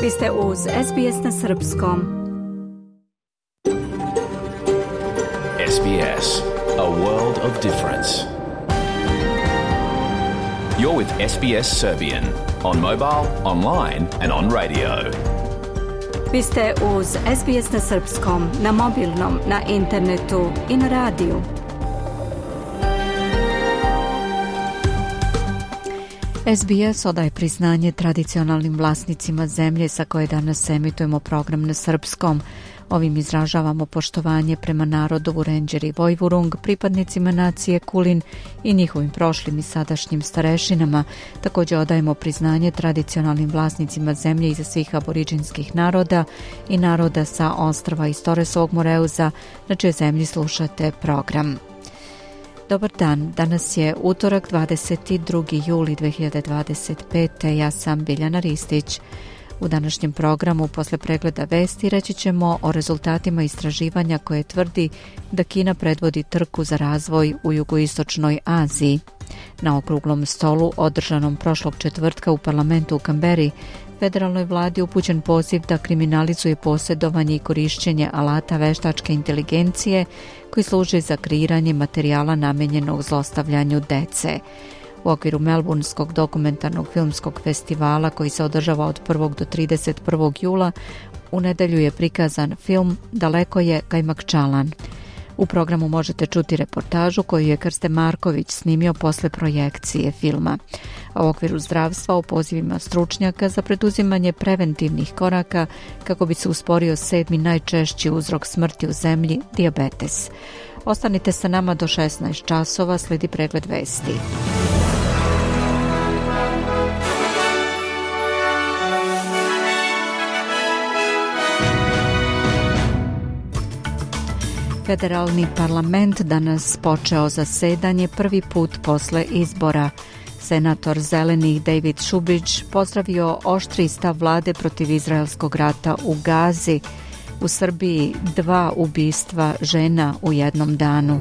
Vi ste uz SBS na Srpskom. SBS, a world of difference. You're with SBS Serbian on mobile, online and on radio. Vi ste uz SBS na Srpskom, na mobilnom, na internetu i na radiju. SBS odaje priznanje tradicionalnim vlasnicima zemlje sa koje danas emitujemo program na srpskom. Ovim izražavamo poštovanje prema narodu Vurenđeri Vojvurung, pripadnicima nacije Kulin i njihovim prošlim i sadašnjim starešinama. Također odajemo priznanje tradicionalnim vlasnicima zemlje iza svih aboriđinskih naroda i naroda sa ostrva iz Toresovog Moreuza, na čijoj zemlji slušate program. Dobar dan, danas je utorak 22. juli 2025. Ja sam Biljana Ristić. U današnjem programu posle pregleda vesti reći ćemo o rezultatima istraživanja koje tvrdi da Kina predvodi trku za razvoj u jugoistočnoj Aziji. Na okruglom stolu održanom prošlog četvrtka u parlamentu u Kamberi, federalnoj vladi upućen poziv da kriminalizuje posjedovanje i korišćenje alata veštačke inteligencije koji služe za kreiranje materijala namenjenog zlostavljanju dece. U okviru Melbourneskog dokumentarnog filmskog festivala koji se održava od 1. do 31. jula u nedelju je prikazan film Daleko je Kajmakčalan. U programu možete čuti reportažu koju je Krste Marković snimio posle projekcije filma. A u okviru zdravstva o pozivima stručnjaka za preduzimanje preventivnih koraka kako bi se usporio 7. najčešći uzrok smrti u zemlji, dijabetes. Ostanite sa nama do 16 časova, slijedi pregled vesti. Federalni parlament danas počeo zasedanje prvi put posle izbora. Senator Zelenih David Šubić pozdravio oštri stav vlade protiv izraelskog rata u Gazi. U Srbiji 2 ubistva žena u jednom danu.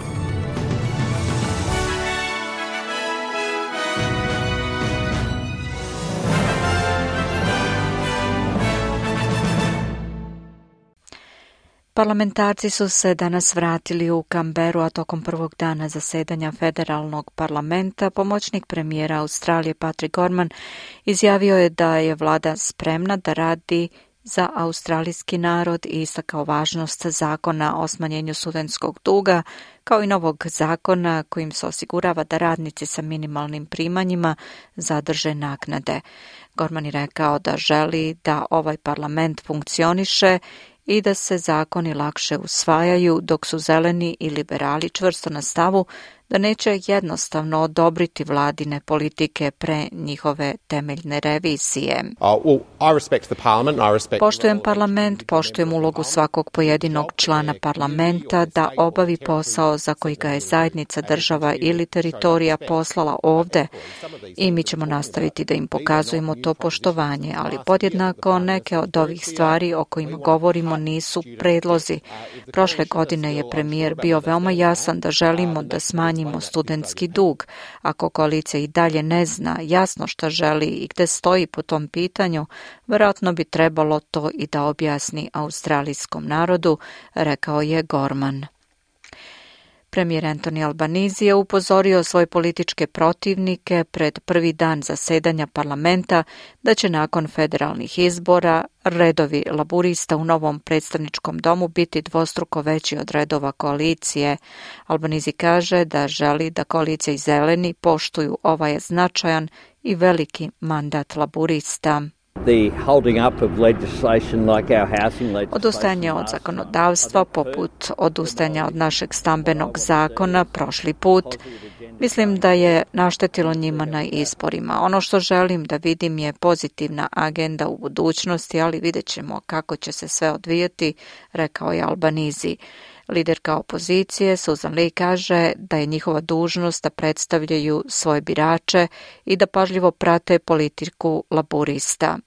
Parlamentarci su se danas vratili u Kamberu, a tokom prvog dana zasedanja federalnog parlamenta pomoćnik premijera Australije Patrick Gorman izjavio je da je vlada spremna da radi za australijski narod i istakao važnost zakona o smanjenju studentskog duga, kao i novog zakona kojim se osigurava da radnici sa minimalnim primanjima zadrže naknade. Gorman je rekao da želi da ovaj parlament funkcioniše i da se zakoni lakše usvajaju, dok su zeleni i liberali čvrsto na stavu da neće jednostavno odobriti vladine politike pre njihove temeljne revizije. Poštujem parlament, poštujem ulogu svakog pojedinog člana parlamenta da obavi posao za koji ga je zajednica, država ili teritorija poslala ovde i mi ćemo nastaviti da im pokazujemo to poštovanje, ali podjednako neke od ovih stvari o kojima govorimo nisu predlozi. Prošle godine je premijer bio veoma jasan da želimo da smanjimo studentski dug. Ako koalicija i dalje ne zna jasno šta želi i gde stoji po tom pitanju, vjerojatno bi trebalo to i da objasni australijskom narodu, rekao je Gorman. Premijer Anthony Albanese je upozorio svoje političke protivnike pred prvi dan zasedanja parlamenta da će nakon federalnih izbora redovi laburista u novom predstavničkom domu biti dvostruko veći od redova koalicije. Albanese kaže da želi da koalicija i zeleni poštuju ovaj značajan i veliki mandat laburista. Odustajanje od zakonodavstva, poput odustajanja od našeg stambenog zakona prošli put, mislim da je naštetilo njima na izborima. Ono što želim da vidim je pozitivna agenda u budućnosti, ali vidjet ćemo kako će se sve odvijati, rekao je Albanese. Liderka opozicije Susan Lee kaže da je njihova dužnost da predstavljaju svoje birače i da pažljivo prate politiku laburista.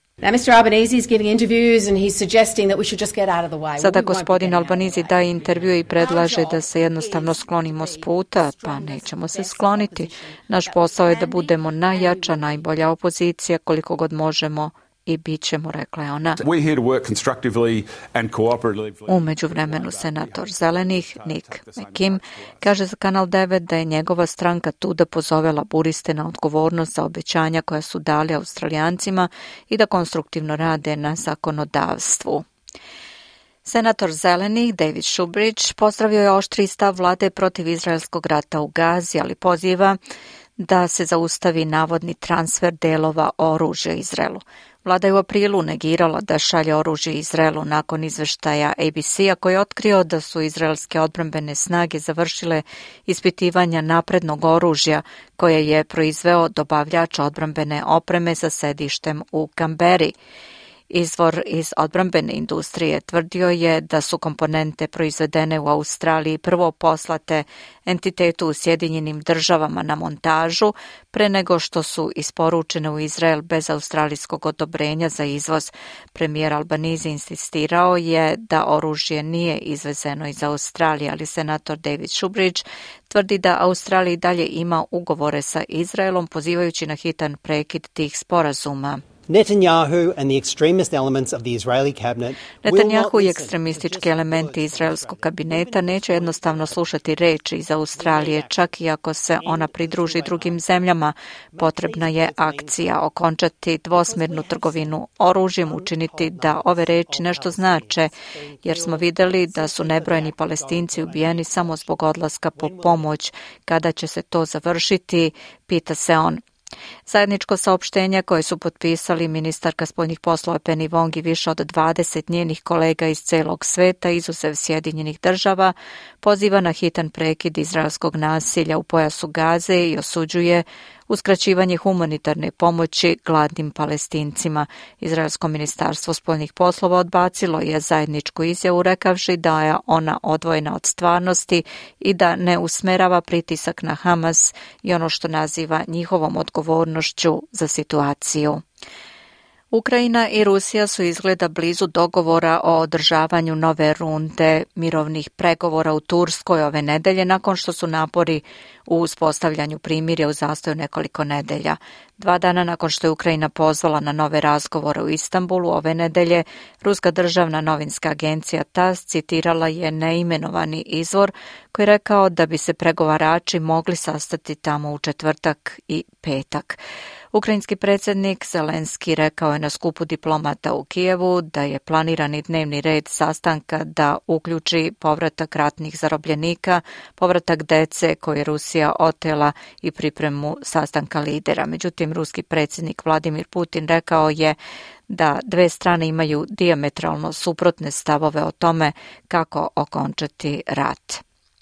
Sada gospodin Albanese daje intervju i predlaže da se jednostavno sklonimo s puta, pa nećemo se skloniti. Naš posao je da budemo najjača, najbolja opozicija koliko god možemo i bit ćemo, rekla je ona. We're here to work constructively and cooperatively. U međuvremenu senator Zelenih Nick McKim kaže za Kanal 9 da je njegova stranka tu da pozove laburiste na odgovornost za obećanja koja su dali Australijancima i da konstruktivno rade na zakonodavstvu. Senator Zelenih David Shoebridge pozdravio je oštri stav vlade protiv izraelskog rata u Gazi, ali poziva da se zaustavi navodni transfer delova oružja Izraelu. Vlada je u aprilu negirala da šalje oružje Izraelu nakon izveštaja ABC-a koji je otkrio da su izraelske odbrambene snage završile ispitivanja naprednog oružja koje je proizveo dobavljač odbrambene opreme sa sedištem u Kamberi. Izvor iz odbrambene industrije tvrdio je da su komponente proizvedene u Australiji prvo poslate entitetu u Sjedinjenim Državama na montažu pre nego što su isporučene u Izrael bez australijskog odobrenja za izvoz. Premijer Albanizi insistirao je da oružje nije izvezeno iz Australije, ali senator David Shoebridge tvrdi da Australija dalje ima ugovore sa Izraelom, pozivajući na hitan prekid tih sporazuma. Netanjahu i ekstremistički elementi izraelskog kabineta neće jednostavno slušati reči iz Australije, čak i ako se ona pridruži drugim zemljama. Potrebna je akcija, okončati dvosmjernu trgovinu oružjem, učiniti da ove reči nešto znače, jer smo vidjeli da su nebrojeni Palestinci ubijeni samo zbog odlaska po pomoć. Kada će se to završiti, pita se on. Zajedničko saopštenje koje su potpisali ministarka spoljnih poslova Penny Wong i više od 20 njenih kolega iz celog sveta, izuzev Sjedinjenih Država, poziva na hitan prekid izraelskog nasilja u pojasu Gaze i osuđuje uskraćivanje humanitarne pomoći gladnim Palestincima. Izraelsko ministarstvo spoljnih poslova odbacilo je zajedničku izjavu rekavši da je ona odvojena od stvarnosti i da ne usmerava pritisak na Hamas i ono što naziva njihovom odgovornošću za situaciju. Ukrajina i Rusija su izgleda blizu dogovora o održavanju nove runde mirovnih pregovora u Turskoj ove nedelje nakon što su napori u uspostavljanju primirja u zastoju nekoliko nedelja. 2 dana nakon što je Ukrajina pozvala na nove razgovore u Istanbulu ove nedelje, ruska državna novinska agencija TASS citirala je neimenovani izvor koji je rekao da bi se pregovarači mogli sastati tamo u četvrtak i petak. Ukrajinski predsjednik Zelenski rekao je na skupu diplomata u Kijevu da je planirani dnevni red sastanka da uključi povratak ratnih zarobljenika, povratak dece koje je Rusija otela i pripremu sastanka lidera. Međutim, ruski predsjednik Vladimir Putin rekao je da dve strane imaju dijametralno suprotne stavove o tome kako okončati rat.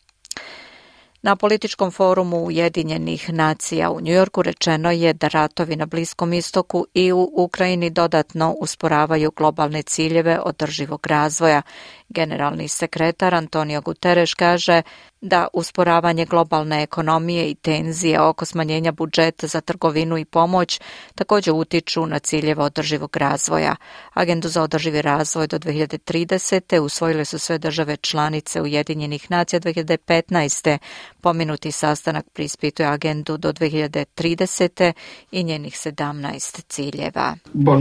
Na političkom forumu Ujedinjenih nacija u Njujorku rečeno je da ratovi na Bliskom istoku i u Ukrajini dodatno usporavaju globalne ciljeve održivog razvoja. Generalni sekretar Antonio Guterres kaže da usporavanje globalne ekonomije i tenzije oko smanjenja budžeta za trgovinu i pomoć također utiču na ciljeve održivog razvoja. Agendu za održivi razvoj do 2030. usvojile su sve države članice Ujedinjenih nacija 2015. Pomenuti sastanak preispituje agendu do 2030. i njenih 17 ciljeva.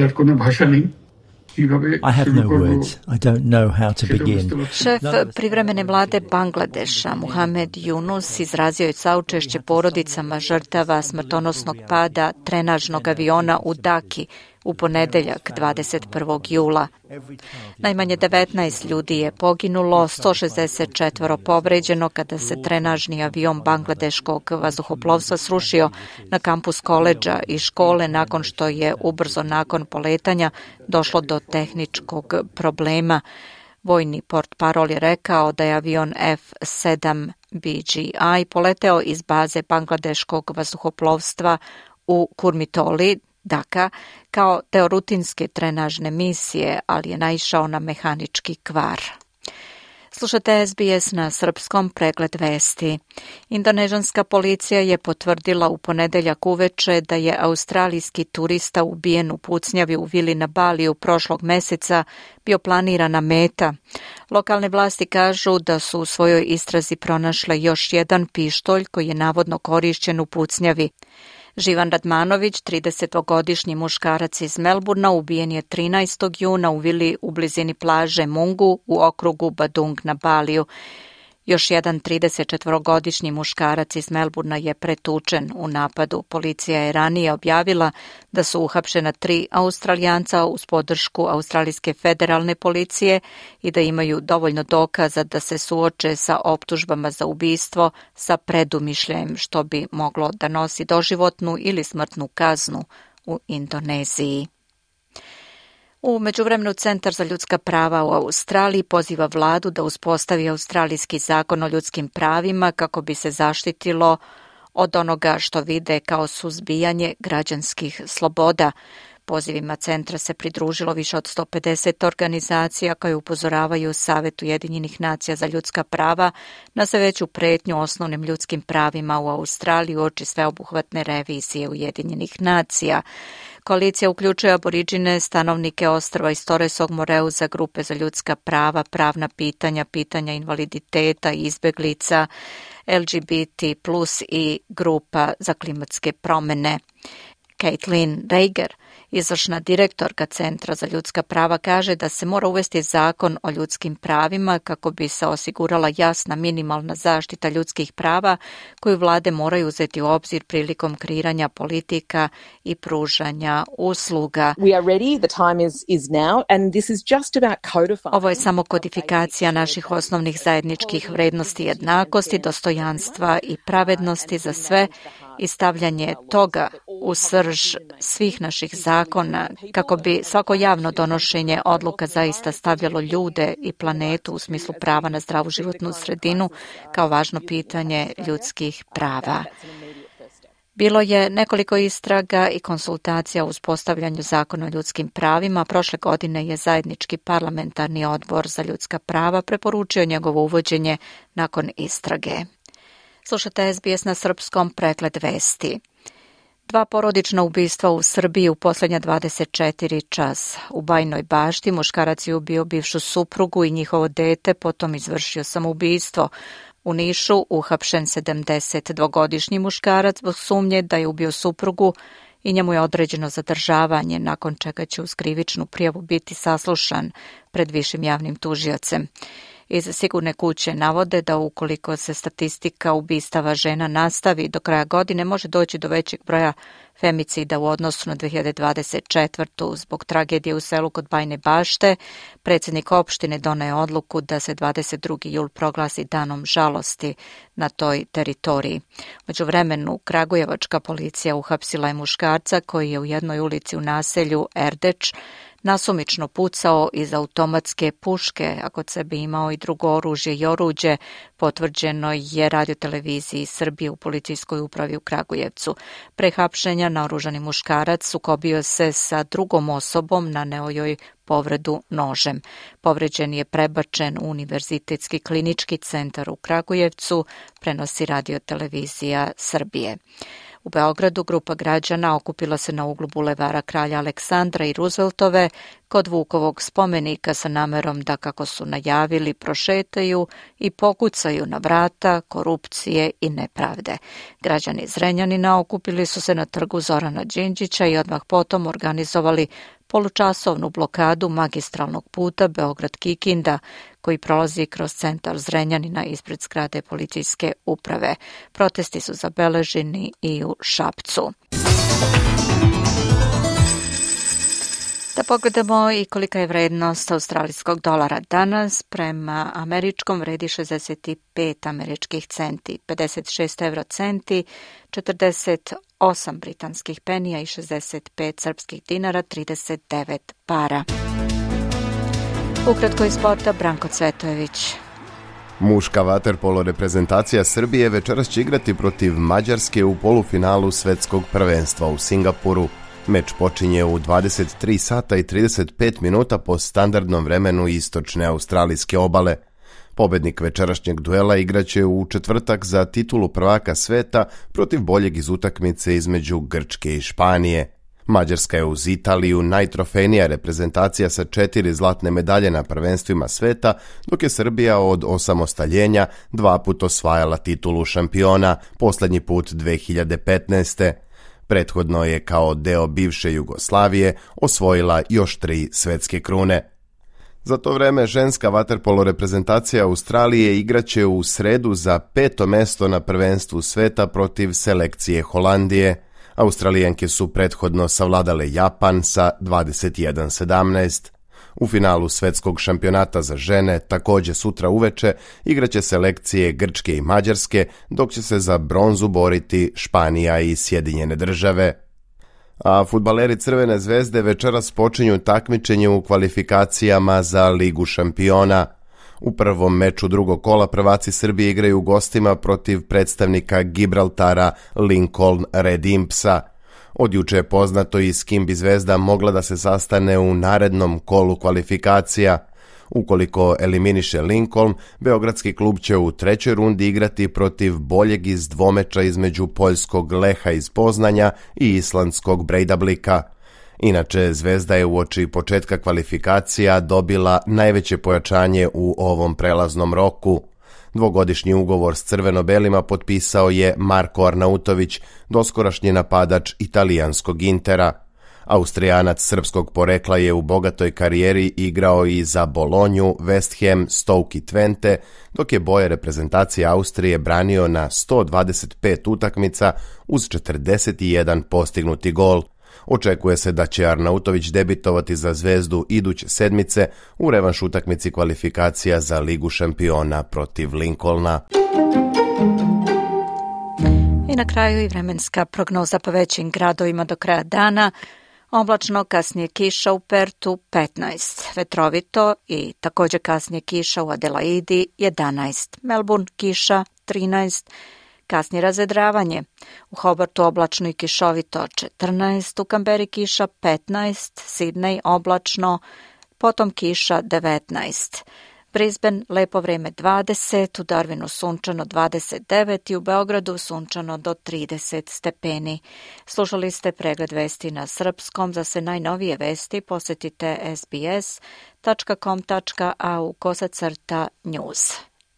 I have no words. I don't know how to begin. Šef privremene vlade Bangladeša, Muhamed Yunus, izrazio je saučešće porodicama žrtava smrtonosnog pada trenažnog aviona u Daki u ponedeljak 21. jula. Najmanje 19 ljudi je poginulo, 164 povređeno kada se trenažni avion bangladeškog vazduhoplovstva srušio na kampus koledža i škole nakon što je ubrzo nakon poletanja došlo do tehničkog problema. Vojni portparol je rekao da je avion F-7 BGI poleteo iz baze bangladeškog vazduhoplovstva u Kurmitoli, Daka, kao deo rutinske trenažne misije, ali je naišao na mehanički kvar. Slušate SBS na srpskom, pregled vesti. Indonežanska policija je potvrdila u ponedeljak uveče da je australijski turista ubijen u pucnjavi u vili na Baliju prošlog meseca bio planirana meta. Lokalne vlasti kažu da su u svojoj istrazi pronašle još jedan pištolj koji je navodno korišćen u pucnjavi. Živan Radmanović, 30-godišnji muškarac iz Melburna, ubijen je 13. juna u vili u blizini plaže Mungu u okrugu Badung na Baliju. Još jedan 34-godišnji muškarac iz Melburna je pretučen u napadu. Policija je ranije objavila da su uhapšena 3 Australijanca uz podršku Australijske federalne policije i da imaju dovoljno dokaza da se suoče sa optužbama za ubistvo sa predumišljajem što bi moglo da nosi doživotnu ili smrtnu kaznu u Indoneziji. U međuvremenu Centar za ljudska prava u Australiji poziva vladu da uspostavi australijski zakon o ljudskim pravima kako bi se zaštitilo od onoga što vide kao suzbijanje građanskih sloboda. Pozivima centra se pridružilo više od 150 organizacija koje upozoravaju Savet Ujedinjenih nacija za ljudska prava na sve veću pretnju osnovnim ljudskim pravima u Australiji uoči sveobuhvatne revizije Ujedinjenih nacija. Koalicija uključuje aboriđine, stanovnike ostrva iz Torresog Moreuza, grupe za ljudska prava, pravna pitanja, pitanja invaliditeta i izbeglica, LGBT+, i grupa za klimatske promjene. Caitlin Reiger, izvršna direktorka Centra za ljudska prava, kaže da se mora uvesti zakon o ljudskim pravima kako bi se osigurala jasna minimalna zaštita ljudskih prava koju vlade moraju uzeti u obzir prilikom kreiranja politika i pružanja usluga. Ovo je samo kodifikacija naših osnovnih zajedničkih vrednosti jednakosti, dostojanstva i pravednosti za sve i stavljanje toga u srž svih naših zakona kako bi svako javno donošenje odluka zaista stavljalo ljude i planetu u smislu prava na zdravu životnu sredinu kao važno pitanje ljudskih prava. Bilo je nekoliko istraga i konsultacija u uspostavljanju zakona o ljudskim pravima. Prošle godine je zajednički parlamentarni odbor za ljudska prava preporučio njegovo uvođenje nakon istrage. Slušate SBS na srpskom, pregled vesti. 2 porodična ubistva u Srbiji u posljednja 24 časa. U Bajnoj Bašti muškarac je ubio bivšu suprugu i njihovo dete, potom izvršio samoubistvo. U Nišu uhapšen 72-godišnji muškarac zbog sumnje da je ubio suprugu i njemu je određeno zadržavanje, nakon čega će uz krivičnu prijavu biti saslušan pred višim javnim tužiocem. Iz Sigurne kuće navode da ukoliko se statistika ubistava žena nastavi do kraja godine, može doći do većeg broja femicida u odnosu na 2024. Zbog tragedije u selu kod Bajne Bašte, predsjednik opštine donaje odluku da se 22. jul proglasi danom žalosti na toj teritoriji. Međuvremenu, kragujevačka policija uhapsila je muškarca koji je u jednoj ulici u naselju Erdeč nasumično pucao iz automatske puške, a kod sebe imao i drugo oružje i oruđe, potvrđeno je radioteleviziji Srbije u policijskoj upravi u Kragujevcu. Pre hapšenja naoružani muškarac sukobio se sa drugom osobom, naneo joj povredu nožem. Povređen je prebačen u Univerzitetski klinički centar u Kragujevcu, prenosi radiotelevizija Srbije. U Beogradu grupa građana okupila se na uglu bulevara Kralja Aleksandra i Rooseveltove kod Vukovog spomenika sa namerom da, kako su najavili, prošetaju i pokucaju na vrata korupcije i nepravde. Građani iz Zrenjanina okupili su se na trgu Zorana Đinđića i odmah potom organizovali polučasovnu blokadu magistralnog puta Beograd-Kikinda, koji prolazi kroz centar Zrenjanina ispred zgrade policijske uprave. Protesti su zabeleženi i u Šapcu. Da pogledamo i kolika je vrednost australijskog dolara danas. Prema američkom vredi 65 američkih centi, 56 eurocenti, 48 britanskih penija i 65 srpskih dinara, 39 para. Ukratko iz sporta, Branko Cvetojević. Muška vaterpolo reprezentacija Srbije večeras će igrati protiv Mađarske u polufinalu svetskog prvenstva u Singapuru. Meč počinje u 23 sata i 35 minuta po standardnom vremenu istočne australijske obale. Pobednik večerašnjeg duela igraće u četvrtak za titulu prvaka sveta protiv boljeg iz utakmice između Grčke i Španije. Mađarska je uz Italiju najtrofejnija reprezentacija sa 4 zlatne medalje na prvenstvima sveta, dok je Srbija od osamostaljenja 2 puta osvajala titulu šampiona, poslednji put 2015. Prethodno je kao deo bivše Jugoslavije osvojila još 3 svetske krune. Za to vreme ženska vaterpolo reprezentacija Australije igraće u sredu za 5. mesto na prvenstvu sveta protiv selekcije Holandije. Australijanke su prethodno savladale Japan sa 21-17. U finalu svetskog šampionata za žene također sutra uveče igraće selekcije Grčke i Mađarske, dok će se za bronzu boriti Španija i Sjedinjene Države. A fudbaleri Crvene zvezde večeras počinju takmičenje u kvalifikacijama za Ligu šampiona. U prvom meču drugog kola prvaci Srbije igraju u gostima protiv predstavnika Gibraltara Lincoln Red Impsa. Od juče je poznato i s kim bi Zvezda mogla da se sastane u narednom kolu kvalifikacija. Ukoliko eliminiše Lincoln, beogradski klub će u 3. rundi igrati protiv boljeg iz dvomeča između poljskog Leha iz Poznanja i islandskog Breidablika. Inače, Zvezda je uoči početka kvalifikacija dobila najveće pojačanje u ovom prelaznom roku. Dvogodišnji ugovor s crveno-belima potpisao je Marko Arnautović, doskorašnji napadač italijanskog Intera. Austrijanac srpskog porekla je u bogatoj karijeri igrao i za Bolonju, West Ham, Stoke i Twente, dok je boje reprezentacije Austrije branio na 125 utakmica uz 41 postignuti gol. Očekuje se da će Arnautović debitovati za Zvezdu iduće sedmice u revanš utakmici kvalifikacija za Ligu šampiona protiv Lincolna. I na kraju i vremenska prognoza po većim gradovima do kraja dana. Oblačno, kasnije kiša u Pertu 15, vetrovito i također kasnije kiša u Adelaidi 11, Melbourne kiša 13, kasnije razvedravanje. U Hobartu oblačno i kišovito 14, u Kamberi kiša 15, Sidney oblačno, potom kiša 19. Brisbane lepo vreme 20, u Darwinu sunčano 29 i u Beogradu sunčano do 30 stepeni. Slušali ste pregled vesti na srpskom. Za sve najnovije vesti posjetite sbs.com.au/news.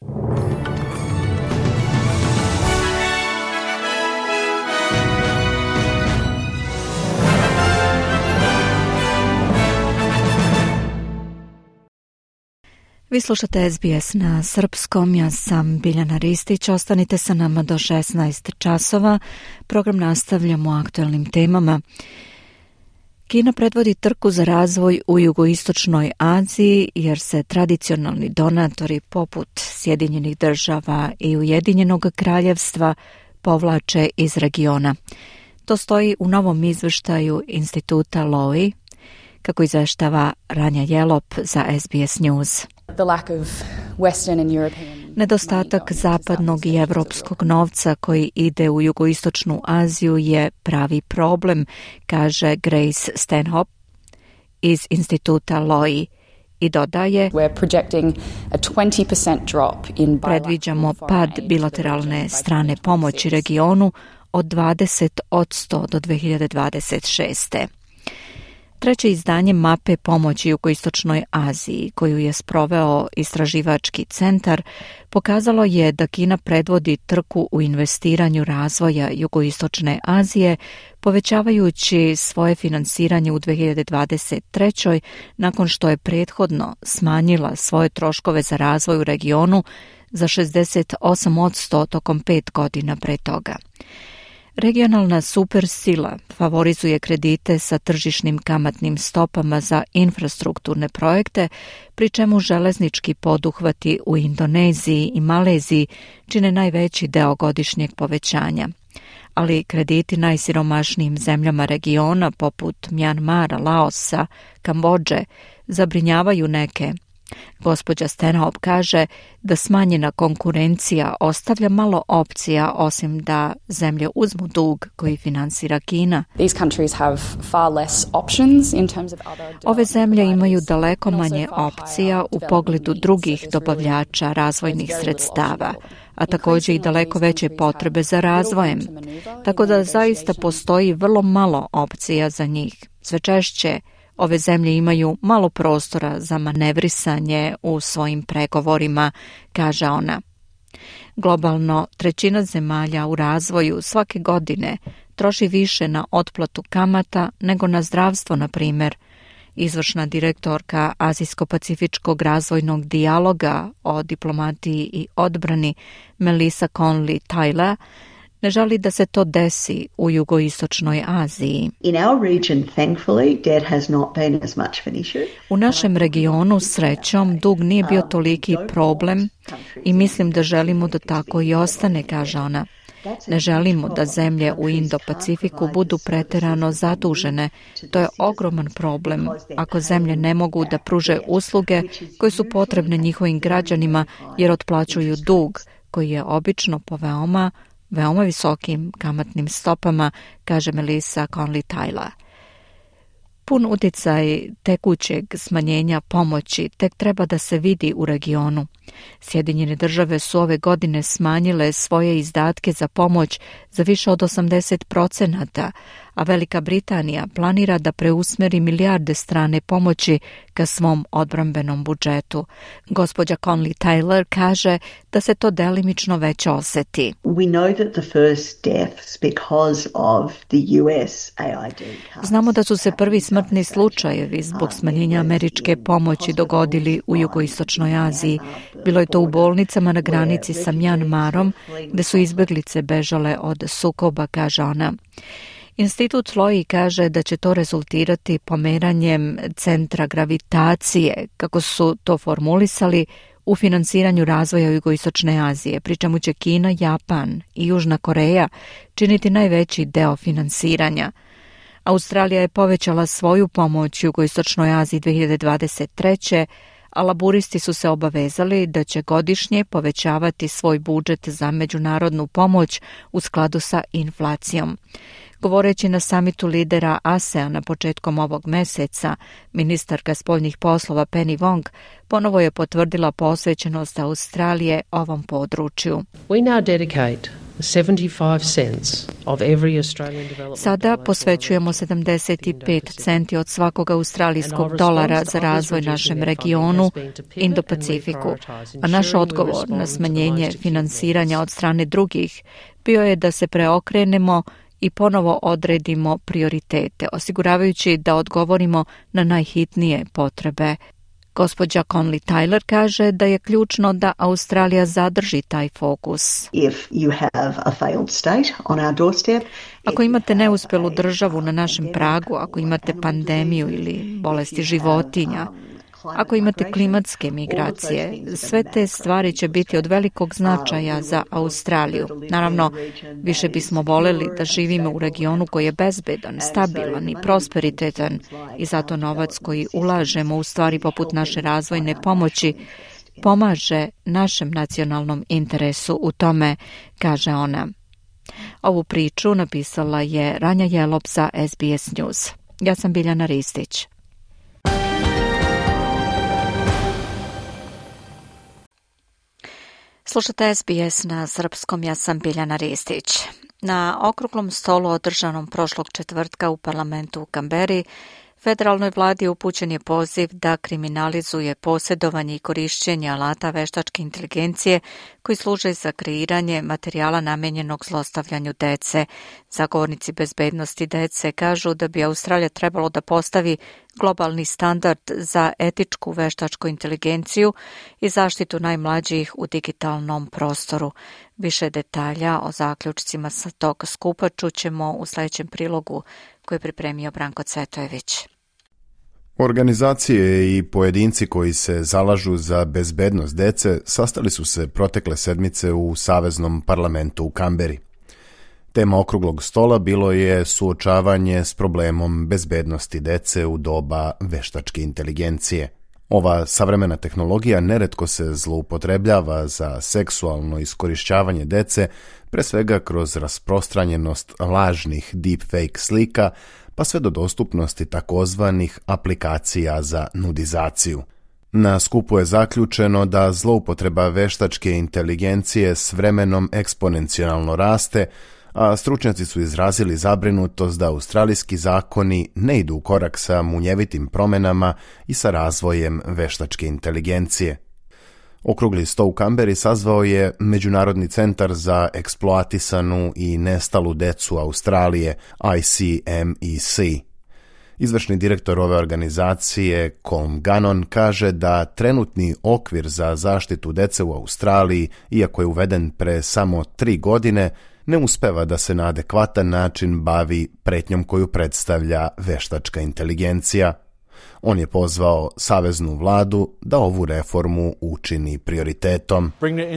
Vi slušate SBS na srpskom, ja sam Biljana Ristić, ostanite sa nama do 16 časova. Program nastavljamo aktualnim temama. Kina predvodi trku za razvoj u jugoistočnoj Aziji jer se tradicionalni donatori poput Sjedinjenih Država i Ujedinjenog Kraljevstva povlače iz regiona. To stoji u novom izveštaju instituta Lowy, kako izveštava Ranja Jelop za SBS News. Nedostatak zapadnog i evropskog novca koji ide u jugoistočnu Aziju je pravi problem, kaže Grace Stanhope iz instituta Lowy i dodaje: predviđamo pad bilateralne strane pomoći regionu od 20% do 2026. Treće izdanje mape pomoći jugoistočnoj Aziji, koju je sproveo istraživački centar, pokazalo je da Kina predvodi trku u investiranju razvoja jugoistočne Azije, povećavajući svoje finansiranje u 2023. nakon što je prethodno smanjila svoje troškove za razvoj u regionu za 68% tokom 5 godina pre toga. Regionalna supersila favorizuje kredite sa tržišnim kamatnim stopama za infrastrukturne projekte, pri čemu železnički poduhvati u Indoneziji i Maleziji čine najveći deo godišnjeg povećanja. Ali krediti najsiromašnijim zemljama regiona poput Mjanmara, Laosa, Kambodže zabrinjavaju neke. Gospođa Stanhope kaže da smanjena konkurencija ostavlja malo opcija osim da zemlje uzmu dug koji finansira Kina. Ove zemlje imaju daleko manje opcija u pogledu drugih dobavljača razvojnih sredstava, a također i daleko veće potrebe za razvojem, tako da zaista postoji vrlo malo opcija za njih. Sve češće ove zemlje imaju malo prostora za manevrisanje u svojim pregovorima, kaže ona. Globalno, 1/3 zemalja u razvoju svake godine troši više na otplatu kamata nego na zdravstvo, na primjer. Izvršna direktorka Azijsko-pacifičkog razvojnog dijaloga o diplomatiji i odbrani Melissa Conley Tyler ne želi da se to desi u jugoistočnoj Aziji. U našem regionu, srećom, dug nije bio toliki problem i mislim da želimo da tako i ostane, kaže ona. Ne želimo da zemlje u Indo-Pacifiku budu preterano zadužene. To je ogroman problem ako zemlje ne mogu da pruže usluge koje su potrebne njihovim građanima jer otplaćuju dug koji je obično po veoma visokim kamatnim stopama, kaže Melissa Conley Tyler. Pun utjecaj tekućeg smanjenja pomoći tek treba da se vidi u regionu. Sjedinjene države su ove godine smanjile svoje izdatke za pomoć za više od 80%, a Velika Britanija planira da preusmeri milijarde strane pomoći ka svom odbrambenom budžetu. Gospođa Conley Tyler kaže da se to delimično već oseti. Znamo da su se prvi smrtni slučajevi zbog smanjenja američke pomoći dogodili u jugoistočnoj Aziji. Bilo je to u bolnicama na granici sa Mjanmarom, gde su izbeglice bežale od sukoba, kaže ona. Institut Lowy kaže da će to rezultirati pomeranjem centra gravitacije, kako su to formulisali, u finansiranju razvoja jugoistočne Azije, pri čemu će Kina, Japan i Južna Koreja činiti najveći deo finansiranja. Australija je povećala svoju pomoć jugoistočnoj Aziji 2023. a laburisti su se obavezali da će godišnje povećavati svoj budžet za međunarodnu pomoć u skladu sa inflacijom. Govoreći na samitu lidera ASEAN-a početkom ovog meseca, ministarka spoljnih poslova Penny Wong ponovo je potvrdila posvećenost Australije ovom području. Sada posvećujemo 75 centi od svakog australijskog dolara za razvoj našem regionu, Indo-Pacifiku, a naš odgovor na smanjenje finansiranja od strane drugih bio je da se preokrenemo i ponovo odredimo prioritete, osiguravajući da odgovorimo na najhitnije potrebe. Gospođa Conley Tyler kaže da je ključno da Australija zadrži taj fokus. Ako imate neuspjelu državu na našem pragu, ako imate pandemiju ili bolesti životinja, ako imate klimatske migracije, sve te stvari će biti od velikog značaja za Australiju. Naravno, više bismo voljeli da živimo u regionu koji je bezbedan, stabilan i prosperitetan i zato novac koji ulažemo u stvari poput naše razvojne pomoći pomaže našem nacionalnom interesu u tome, kaže ona. Ovu priču napisala je Ranja Jelop za SBS News. Ja sam Biljana Ristić. Slušate SBS na srpskom, ja sam Biljana Ristić. Na okruglom stolu održanom prošlog četvrtka u parlamentu u Kamberi, federalnoj vladi upućen je poziv da kriminalizuje posjedovanje i korišćenje alata veštačke inteligencije koji služe za kreiranje materijala namijenjenog zlostavljanju dece. Zagovornici bezbednosti dece kažu da bi Australija trebalo da postavi globalni standard za etičku veštačku inteligenciju i zaštitu najmlađih u digitalnom prostoru. Više detalja o zaključcima sa tog skupa čućemo u sljedećem prilogu koji je pripremio Branko Cvetojević. Organizacije i pojedinci koji se zalažu za bezbednost dece sastali su se protekle sedmice u Saveznom parlamentu u Kamberi. Tema okruglog stola bilo je suočavanje s problemom bezbednosti dece u doba veštačke inteligencije. Ova savremena tehnologija neretko se zloupotrebljava za seksualno iskorišćavanje dece, pre svega kroz rasprostranjenost lažnih deepfake slika, pa sve do dostupnosti takozvanih aplikacija za nudizaciju. Na skupu je zaključeno da zloupotreba veštačke inteligencije s vremenom eksponencijalno raste, a stručnjaci su izrazili zabrinutost da australijski zakoni ne idu u korak sa munjevitim promjenama i sa razvojem veštačke inteligencije. Okrugli sto u Kamberi sazvao je Međunarodni centar za eksploatisanu i nestalu decu Australije, ICMEC. Izvršni direktor ove organizacije, Colm Gannon, kaže da trenutni okvir za zaštitu dece u Australiji, iako je uveden pre samo 3 godine, ne uspeva da se na adekvatan način bavi pretnjom koju predstavlja veštačka inteligencija. On je pozvao saveznu vladu da ovu reformu učini prioritetom.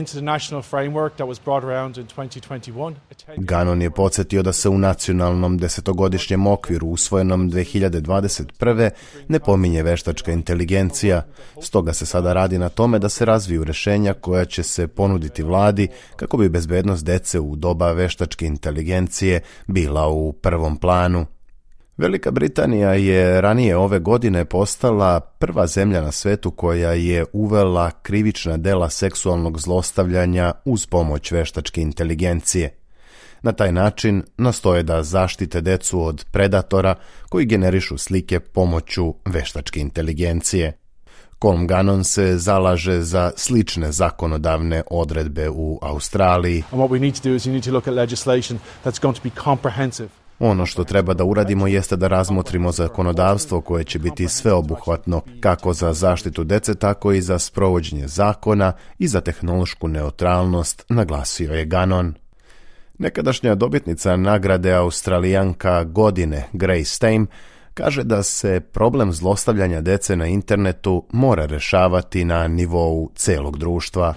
Gannon je podsjetio da se u nacionalnom 10-godišnjem okviru usvojenom 2021. ne pominje veštačka inteligencija, stoga se sada radi na tome da se razviju rješenja koja će se ponuditi vladi kako bi bezbednost dece u doba veštačke inteligencije bila u prvom planu. Velika Britanija je ranije ove godine postala prva zemlja na svetu koja je uvela krivična dela seksualnog zlostavljanja uz pomoć veštačke inteligencije. Na taj način nastoje da zaštite decu od predatora koji generišu slike pomoću veštačke inteligencije. Colm Gannon se zalaže za slične zakonodavne odredbe u Australiji. Ono što treba da uradimo jeste da razmotrimo zakonodavstvo koje će biti sveobuhvatno kako za zaštitu dece, tako i za sprovođenje zakona i za tehnološku neutralnost, naglasio je Gannon. Nekadašnja dobitnica nagrade Australijanka godine Grace Tame kaže da se problem zlostavljanja dece na internetu mora rešavati na nivou celog društva.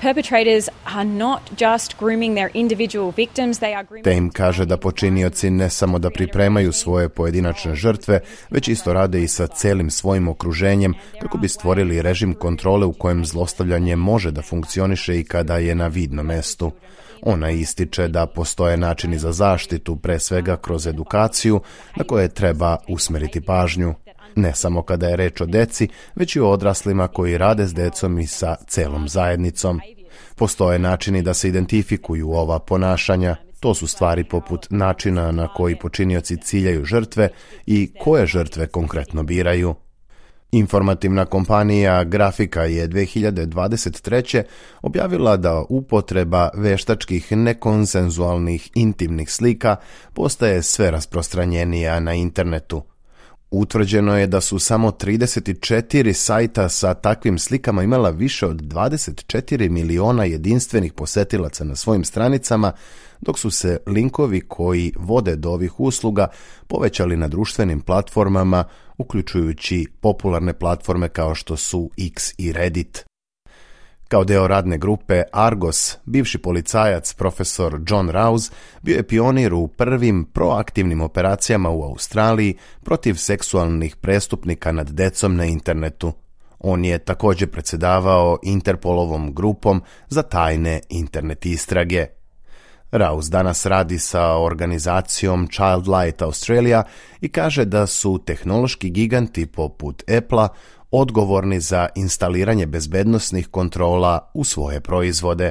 Tame kaže da počinioci ne samo da pripremaju svoje pojedinačne žrtve, već isto rade i sa celim svojim okruženjem kako bi stvorili režim kontrole u kojem zlostavljanje može da funkcioniše i kada je na vidnom mestu. Ona ističe da postoje načini za zaštitu, pre svega kroz edukaciju, na koje treba usmeriti pažnju. Ne samo kada je reč o deci, već i o odraslima koji rade s decom i sa celom zajednicom. Postoje načini da se identifikuju ova ponašanja. To su stvari poput načina na koji počinioci ciljaju žrtve i koje žrtve konkretno biraju. Informativna kompanija Grafika je 2023. objavila da upotreba veštačkih nekonsenzualnih intimnih slika postaje sve rasprostranjenija na internetu. Utvrđeno je da su samo 34 sajta sa takvim slikama imala više od 24 miliona jedinstvenih posetilaca na svojim stranicama, dok su se linkovi koji vode do ovih usluga povećali na društvenim platformama, uključujući popularne platforme kao što su X i Reddit. Kao deo radne grupe Argos, bivši policajac profesor John Rouse bio je pionir u prvim proaktivnim operacijama u Australiji protiv seksualnih prestupnika nad decom na internetu. On je također predsjedavao Interpolovom grupom za tajne internet istrage. Rouse danas radi sa organizacijom Child Light Australia i kaže da su tehnološki giganti poput Apple-a odgovorni za instaliranje bezbednosnih kontrola u svoje proizvode.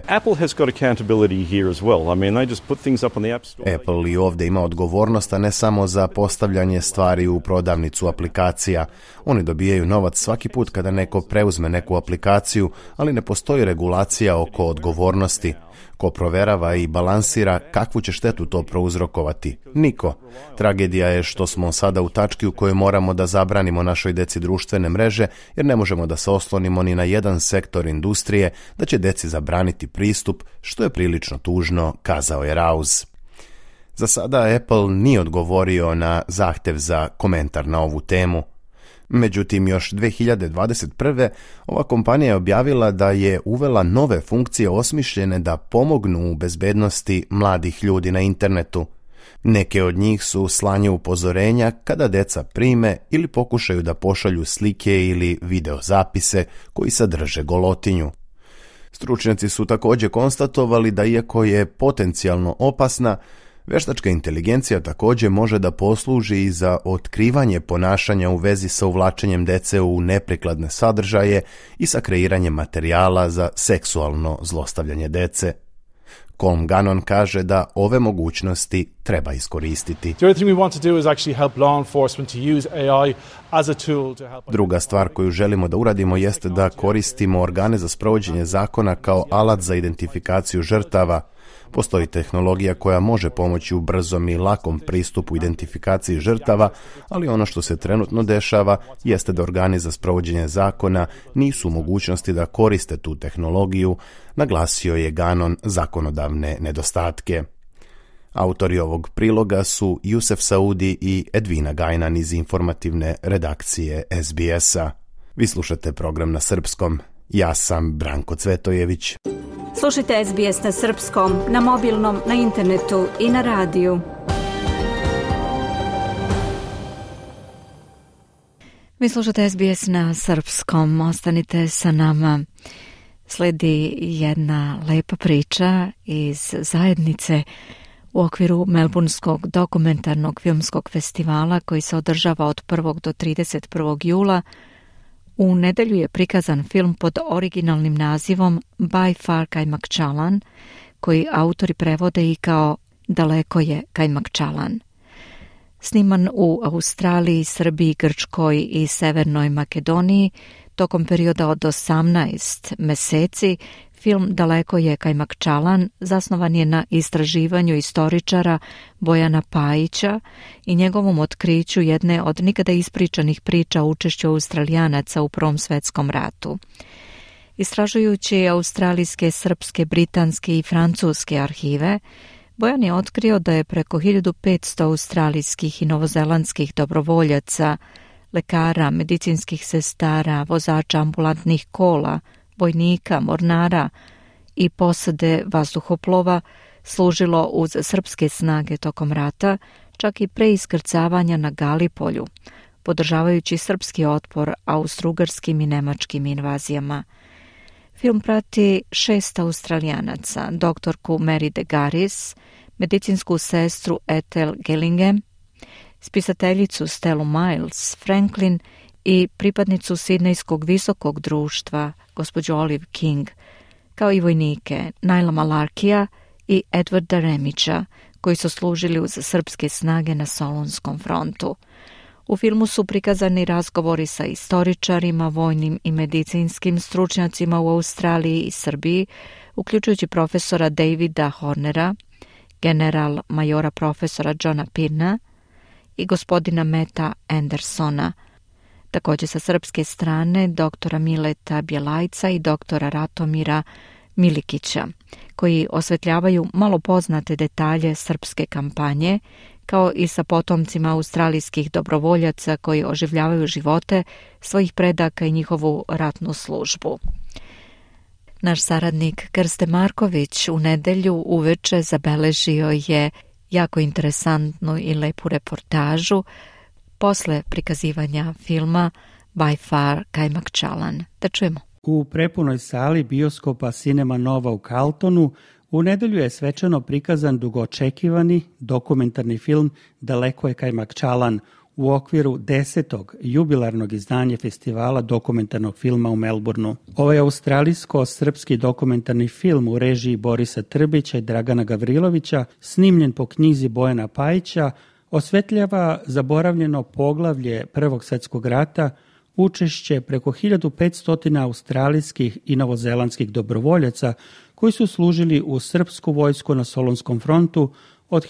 Apple i ovdje ima odgovornost, a ne samo za postavljanje stvari u prodavnicu aplikacija. Oni dobijaju novac svaki put kada neko preuzme neku aplikaciju, ali ne postoji regulacija oko odgovornosti. Ko proverava i balansira kakvu će štetu to prouzrokovati? Niko. Tragedija je što smo sada u tački u kojoj moramo da zabranimo našoj deci društvene mreže, jer ne možemo da se oslonimo ni na jedan sektor industrije da će deci zabraniti pristup, što je prilično tužno, kazao je Rouse. Za sada Apple nije odgovorio na zahtev za komentar na ovu temu. Međutim, još 2021. ova kompanija je objavila da je uvela nove funkcije osmišljene da pomognu u bezbednosti mladih ljudi na internetu. Neke od njih su slanje upozorenja kada deca prime ili pokušaju da pošalju slike ili videozapise koji sadrže golotinju. Stručnjaci su također konstatovali da iako je potencijalno opasna, veštačka inteligencija također može da posluži i za otkrivanje ponašanja u vezi sa uvlačenjem dece u neprikladne sadržaje i sa kreiranjem materijala za seksualno zlostavljanje dece. Colm Gannon kaže da ove mogućnosti treba iskoristiti. Druga stvar koju želimo da uradimo jeste da koristimo organe za sprovođenje zakona kao alat za identifikaciju žrtava. Postoji tehnologija koja može pomoći u brzom i lakom pristupu identifikaciji žrtava, ali ono što se trenutno dešava jeste da organi za sprovođenje zakona nisu u mogućnosti da koriste tu tehnologiju, naglasio je Gannon zakonodavne nedostatke. Autori ovog priloga su Jusef Saudi i Edvina Gajnan iz informativne redakcije SBS-a. Vi slušate program na srpskom. Ja sam Branko Cvetojević. Slušajte SBS na srpskom, na mobilnom, na internetu i na radiju. Vi slušate SBS na srpskom, ostanite sa nama. Sledi jedna lepa priča iz zajednice u okviru Melbourneskog dokumentarnog filmskog festivala koji se održava od 1. do 31. jula. U nedelju je prikazan film pod originalnim nazivom By Far Kajmakčalan, koji autori prevode i kao Daleko je Kajmakčalan. Sniman u Australiji, Srbiji, Grčkoj i Severnoj Makedoniji, tokom perioda od 18 meseci, film Daleko je Kajmakčalan zasnovan je na istraživanju istoričara Bojana Pajića i njegovom otkriću jedne od nikada ispričanih priča o učešću Australijanaca u Prvom svetskom ratu. Istražujući australijske, srpske, britanske i francuske arhive, Bojan je otkrio da je preko 1500 australijskih i novozelandskih dobrovoljaca, lekara, medicinskih sestara, vozača ambulantnih kola, vojnika, mornara i posade vazduhoplova služilo uz srpske snage tokom rata, čak i pre iskrcavanja na Galipolju, podržavajući srpski otpor austrougarskim i nemačkim invazijama. Film prati 6 Australijanaca, doktorku Mary de Garis, medicinsku sestru Ethel Gillingham, spisateljicu Stellu Miles Franklin i pripadnicu Sidnejskog visokog društva, gospođu Olive King, kao i vojnike Naila Malarkija i Edwarda Remića, koji su služili uz srpske snage na Solunskom frontu. U filmu su prikazani razgovori sa istoričarima, vojnim i medicinskim stručnjacima u Australiji i Srbiji, uključujući profesora Davida Hornera, general majora profesora Johna Pirna i gospodina Meta Andersona. Također sa srpske strane doktora Mileta Bjelajca i doktora Ratomira Milikića, koji osvetljavaju malo poznate detalje srpske kampanje, kao i sa potomcima australijskih dobrovoljaca koji oživljavaju živote svojih predaka i njihovu ratnu službu. Naš saradnik Krste Marković u nedelju uveče zabeležio je jako interesantnu i lepu reportažu posle prikazivanja filma By Far Kajmakčalan. Da čujemo. U prepunoj sali bioskopa Cinema Nova u Carltonu u nedelju je svečano prikazan dugoočekivani dokumentarni film Daleko je Kajmakčalan u okviru 10. jubilarnog izdanja festivala dokumentarnog filma u Melbourneu. Ovaj australijsko-srpski dokumentarni film u režiji Borisa Trbića i Dragana Gavrilovića, snimljen po knjizi Bojana Pajića, osvetljava zaboravljeno poglavlje Prvog svjetskog rata, učešće preko 1500 australijskih i novozelandskih dobrovoljaca koji su služili u srpsku vojsku na Solunskom frontu od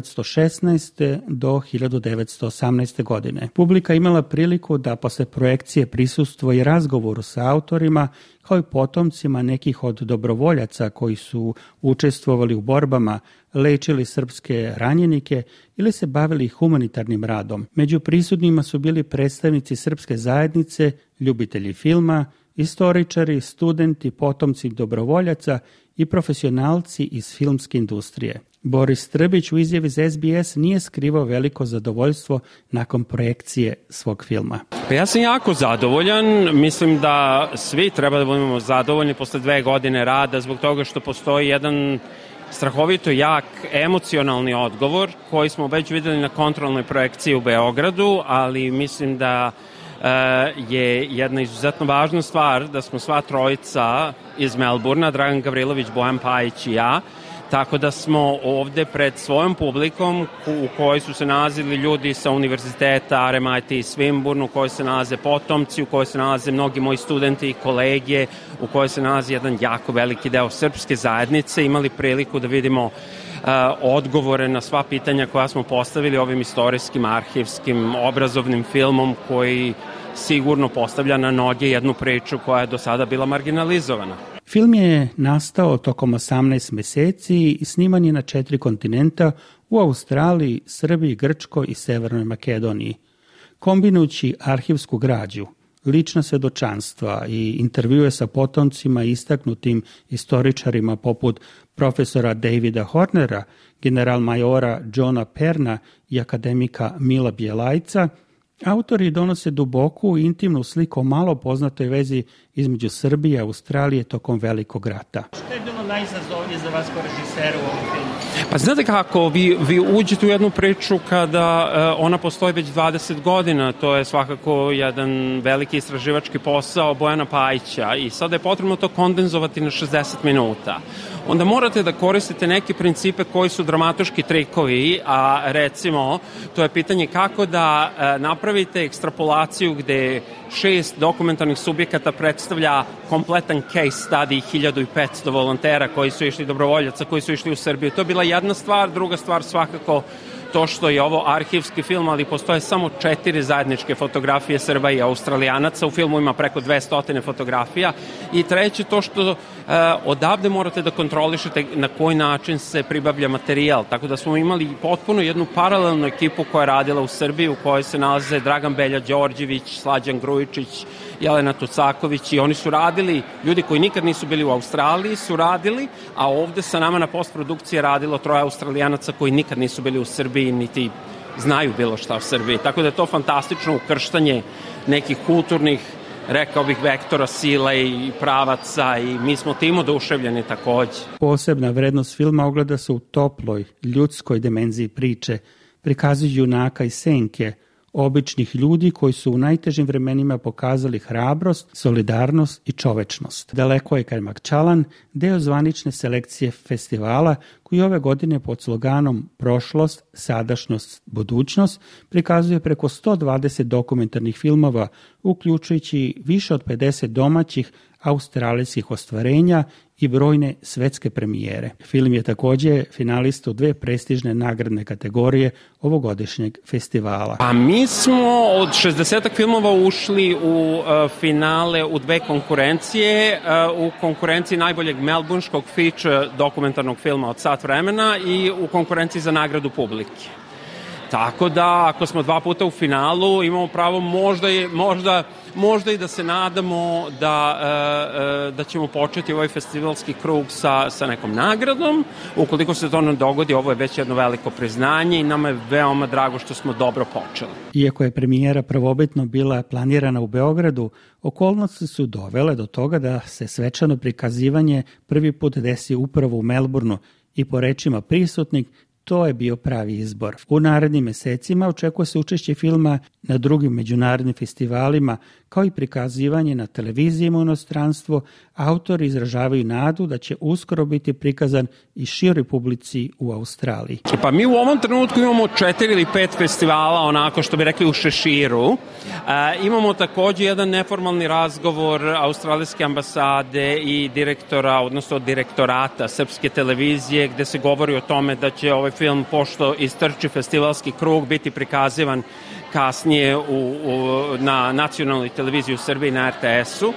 1916. do 1918. godine. Publika imala priliku da posle projekcije prisustvuje razgovoru sa autorima kao i potomcima nekih od dobrovoljaca koji su učestvovali u borbama, lečili srpske ranjenike ili se bavili humanitarnim radom. Među prisutnima su bili predstavnici srpske zajednice, ljubitelji filma, istoričari, studenti, potomci dobrovoljaca i profesionalci iz filmske industrije. Boris Trbić u izjavi za SBS nije skrivao veliko zadovoljstvo nakon projekcije svog filma. Ja sam jako zadovoljan, mislim da svi treba da budemo zadovoljni posle 2 godine rada zbog toga što postoji jedan strahovito jak emocionalni odgovor koji smo već videli na kontrolnoj projekciji u Beogradu, ali mislim da je jedna izuzetno važna stvar da smo sva trojica iz Melbournea, Dragan Gavrilović, Bojan Pajić i ja, Tako da smo ovde pred svojom publikom u kojoj su se nalazili ljudi sa univerziteta, RMIT i Swinburne, u kojoj se nalaze potomci, u kojoj se nalaze mnogi moji studenti i kolege, u kojoj se nalazi jedan jako veliki deo srpske zajednice, imali priliku da vidimo odgovore na sva pitanja koja smo postavili ovim istorijskim, arhivskim, obrazovnim filmom koji sigurno postavlja na noge jednu priču koja je do sada bila marginalizovana. Film je nastao tokom 18 meseci i sniman je na 4 kontinenta u Australiji, Srbiji, Grčkoj i Severnoj Makedoniji. Kombinujući arhivsku građu, lična svedočanstva i intervjue sa potomcima i istaknutim istoričarima poput profesora Davida Hornera, general-majora Johna Perna i akademika Mila Bjelajca, autori donose duboku i intimnu sliku o malo poznatoj vezi između Srbije i Australije tokom Velikog rata. Što je bilo najizazovnije za vas kao režiseru u ovom filmu? Pa znate kako, vi uđete u jednu priču kada ona postoji već 20 godina, to je svakako jedan veliki istraživački posao Bojana Pajića i sada je potrebno to kondenzovati na 60 minuta. Onda morate da koristite neke principe koji su dramatoški trikovi, a recimo to je pitanje kako da napravite ekstrapolaciju gde 6 dokumentarnih subjekata predstavlja kompletan case study 1500 volontera koji su išli, dobrovoljaca koji su išli u Srbiju. To je bila jedna stvar, druga stvar svakako to što je ovo arhivski film, ali postoje samo 4 zajedničke fotografije Srba i Australijanaca, u filmu ima preko 200 fotografija i treće to što odavde morate da kontrolišete na koji način se pribavlja materijal, tako da smo imali potpuno jednu paralelnu ekipu koja je radila u Srbiji, u kojoj se nalaze Dragan Belja Đorđević, Slađan Grujičić, Jelena Tucaković i oni su radili, ljudi koji nikad nisu bili u Australiji su radili, a ovde sa nama na postprodukciji je radilo 3 Australijanaca koji nikad nisu bili u Srbiji niti znaju bilo šta u Srbiji. Tako da je to fantastično ukrštanje nekih kulturnih, rekao bih, vektora sile i pravaca i mi smo tim oduševljeni takođe. Posebna vrednost filma ogleda se u toploj, ljudskoj dimenziji priče, prikazuju junaka i senke, običnih ljudi koji su u najtežim vremenima pokazali hrabrost, solidarnost i čovečnost. Daleko je Kajmakčalan, deo zvanične selekcije festivala koji ove godine pod sloganom Prošlost, sadašnjost, budućnost prikazuje preko 120 dokumentarnih filmova, uključujući više od 50 domaćih australijskih ostvarenja i brojne svetske premijere. Film je takođe finalista u 2 prestižne nagradne kategorije ovogodišnjeg festivala. A mi smo od 60 filmova ušli u finale u 2 konkurencije, u konkurenciji najboljeg melbourneškog feature dokumentarnog filma od sat vremena i u konkurenciji za nagradu publike. Tako da, ako smo 2 puta u finalu, imamo pravo možda i da se nadamo da ćemo početi ovaj festivalski krug sa nekom nagradom. Ukoliko se to ne dogodi, ovo je već jedno veliko priznanje i nama je veoma drago što smo dobro počeli. Iako je premijera prvobitno bila planirana u Beogradu, okolnosti su dovele do toga da se svečano prikazivanje prvi put desi upravo u Melbourneu i po rečima prisutnih, to je bio pravi izbor. U narednim mesecima očekuje se učešće filma na drugim međunarodnim festivalima, kao i prikazivanje na televizijama u inostranstvu. Autori izražavaju nadu da će uskoro biti prikazan i široj publici u Australiji. Pa mi u ovom trenutku imamo 4 ili 5 festivala, onako što bi rekli u šeširu. Imamo takođe jedan neformalni razgovor australijske ambasade i direktora, odnosno direktorata Srpske televizije, gde se govori o tome da će ovaj film, pošto istrči festivalski krug, biti prikazivan kasnije na nacionalnoj televiziji u Srbiji, na RTS-u.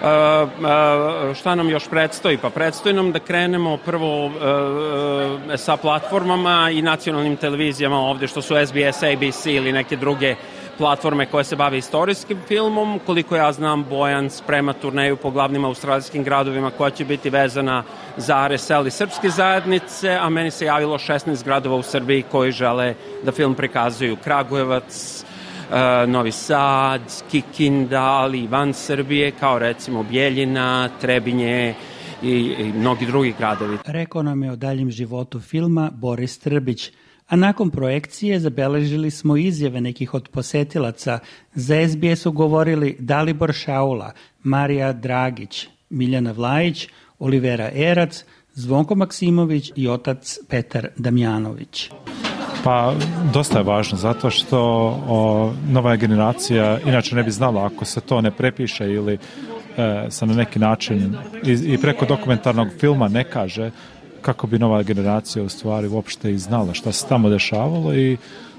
Šta nam još predstoji? Pa predstoji nam da krenemo prvo sa platformama i nacionalnim televizijama ovde, što su SBS, ABC ili neke druge platforme koje se bave istorijskim filmom. Koliko ja znam, Bojan sprema turneju po glavnim australijskim gradovima koja će biti vezana za RSL i srpske zajednice, a meni se javilo 16 gradova u Srbiji koji žele da film prikazuju. Kragujevac, Novi Sad, Kikinda, ali i van Srbije, kao recimo Bjeljina, Trebinje i mnogi drugi gradovi. Rekao nam je o daljem životu filma Boris Trbić, a nakon projekcije zabeležili smo izjave nekih od posetilaca. Za SBS govorili Dalibor Šaula, Marija Dragić, Miljana Vlajić, Olivera Erac, Zvonko Maksimović i otac Petar Damjanović. Pa dosta je važno, zato što nova generacija inače ne bi znala ako se to ne prepiše ili se na neki način i preko dokumentarnog filma ne kaže, kako bi nova generacija u stvari uopšte i znala šta se tamo dešavalo i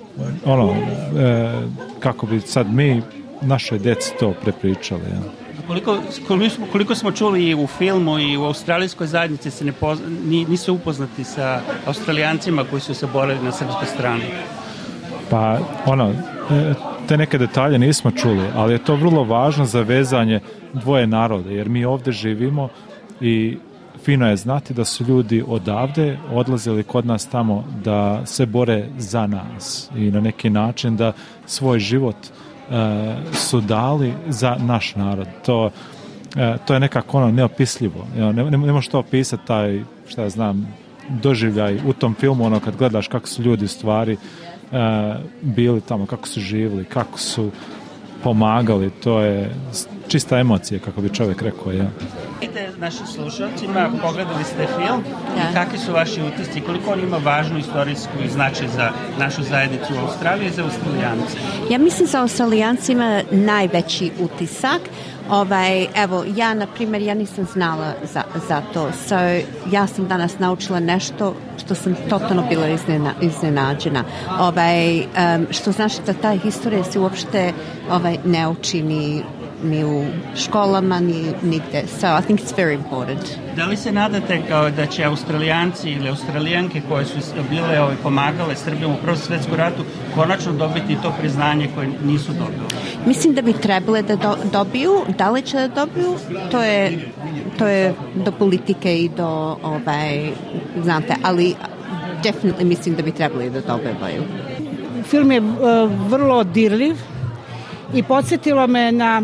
kako bi sad mi našoj djeci to prepričali. Ja. Koliko smo čuli i u filmu i u australijskoj zajednici nisu upoznati sa Australijancima koji su se borili na srpskoj strani? Pa te neke detalje nismo čuli, ali je to vrlo važno za vezanje dvoje naroda, jer mi ovdje živimo i fino je znati da su ljudi odavde odlazili kod nas tamo da se bore za nas i na neki način da svoj život su dali za naš narod. To je nekako neopisljivo. Ne možeš to opisati taj, šta ja znam, doživljaj u tom filmu, kad gledaš kako su ljudi u stvari bili tamo, kako su živjeli, kako su pomagali, to je čista emocija, kako bi čovjek rekao. Ja. Našim slušalcima, pogledali ste film i kakvi su vaši utisci, koliko on ima važnu istorijsku značaj za našu zajednicu u Australiji i za Australijance? Ja mislim za Australijance ima najveći utisak. Ja, na primjer, ja nisam znala za to. Ja sam danas naučila nešto što sam totalno bila iznenađena. Što znači da ta historija se uopšte ne uči ni u školama, ni nigde. So I think it's very important. Da li se nadate da će Australijanci ili Australijanke koje su bile pomagale Srbijom u Prvom svjetskom ratu konačno dobiti to priznanje koje nisu dobili? Mislim da bi trebale da dobiju. Da li će da dobiju? To je do politike i do znate, ali definitivno mislim da bi trebali da dobivaju. Film je vrlo dirljiv i podsjetilo me na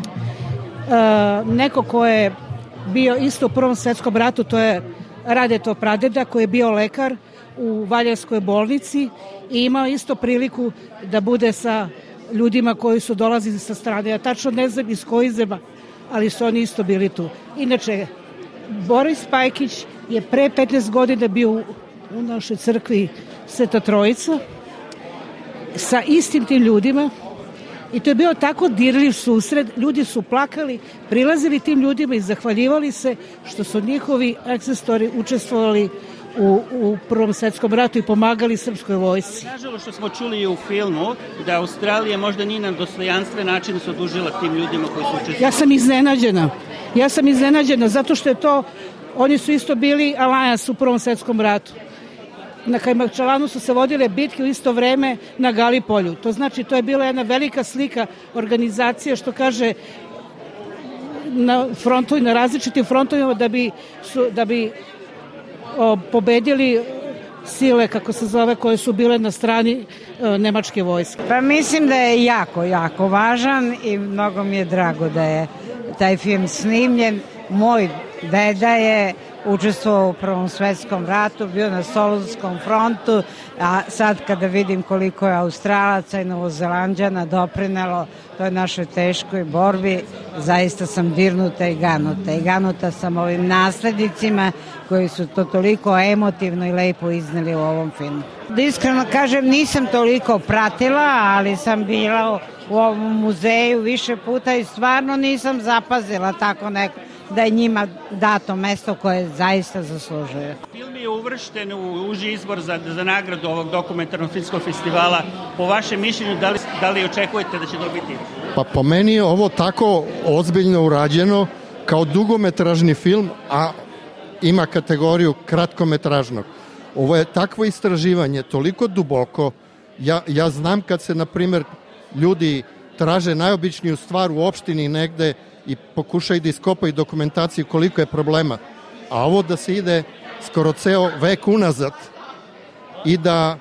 neko ko je bio isto u Prvom svjetskom ratu, to je Radetov pradeda koji je bio lekar u Valjevskoj bolnici i imao isto priliku da bude sa ljudima koji su dolazili sa strane. Ja tačno ne znam iz kojih zema, ali su oni isto bili tu. Inače, Boris Pajkić je pre 15 godina bio u našoj crkvi Sveta Trojica sa istim tim ljudima. I to je bio tako dirljiv susret, ljudi su plakali, prilazili tim ljudima i zahvaljivali se što su njihovi ancestori učestvovali u Prvom svjetskom ratu i pomagali srpskoj vojsci. Nažalost što smo čuli u filmu da Australija možda nije na dostojanstven način se odužila tim ljudima koji su učestvovali. Ja sam iznenađena zato što je to, oni su isto bili alajans u Prvom svjetskom ratu. Na Kajmakčalanu su se vodile bitke u isto vreme na Galipolju. To znači, to je bila jedna velika slika organizacije, što kaže, na frontu i na različitim frontovima da bi pobedili sile, kako se zove, koje su bile na strani nemačke vojske. Pa mislim da je jako, jako važan i mnogo mi je drago da je taj film snimljen. Moj deda je učestvovao u Prvom svjetskom ratu, bio na Solunskom frontu, a sad kada vidim koliko je Australaca i Novozelanđana doprinelo toj našoj teškoj borbi, zaista sam dirnuta i ganuta. I ganuta sam ovim naslednicima koji su to toliko emotivno i lepo izneli u ovom filmu. Da iskreno kažem, nisam toliko pratila, ali sam bila u ovom muzeju više puta i stvarno nisam zapazila tako neko da je njima dato mesto koje zaista zaslužuje. Film je uvršten u uži izbor za nagradu ovog dokumentarnog filmskog festivala. Po vašem mišljenju, da li očekujete da će dobiti? Pa po meni je ovo tako ozbiljno urađeno kao dugometražni film, a ima kategoriju kratkometražnog. Ovo je takvo istraživanje, toliko duboko. Ja znam kad se, na primjer, ljudi traže najobičniju stvar u opštini negde i pokušaju da iskopaju dokumentaciju koliko je problema. A ovo da se ide skoro ceo vek unazad i da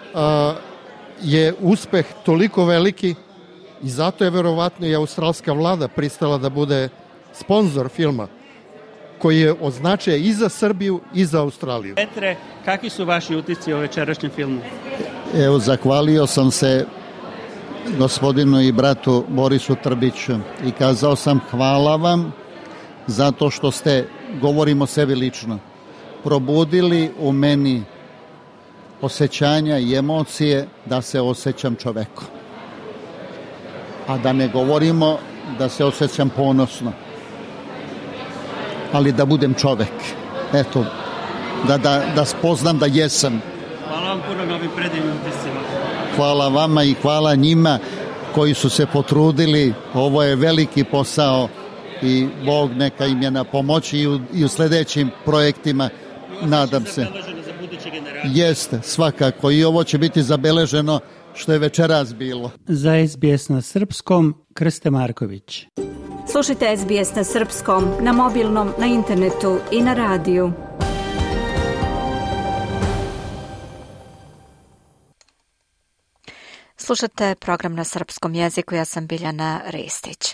je uspeh toliko veliki i zato je verovatno i australska vlada pristala da bude sponzor filma koji je od značaja i za Srbiju i za Australiju. Petre, kakvi su vaši utisci o večerašnjem filmu? Evo, zahvalio sam se gospodinu i bratu Borisu Trbiću i kazao sam hvala vam zato što govorimo sebi lično, probudili u meni osjećanja i emocije da se osjećam čovekom. A da ne govorimo da se osjećam ponosno, ali da budem čovek. Eto, da spoznam da jesam. Hvala vam puno na ovim predivnim utiscima. Hvala vama i hvala njima koji su se potrudili. Ovo je veliki posao i Bog neka im je na pomoći i u sledećim projektima, nadam se. Jeste, svakako. I ovo će biti zabeleženo što je večeras bilo. Za SBS na srpskom, Krste Marković. Slušajte SBS na srpskom, na mobilnom, na internetu i na radiju. Slušate program na srpskom jeziku, ja sam Biljana Ristić.